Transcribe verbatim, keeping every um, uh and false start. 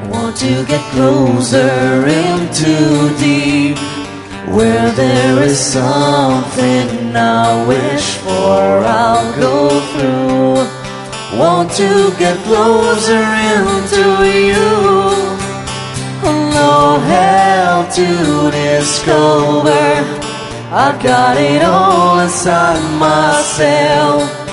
Want to get closer in too deep, where there is something I wish for, I'll go through. Want to get closer into you. No hell to discover, I've got it all inside myself.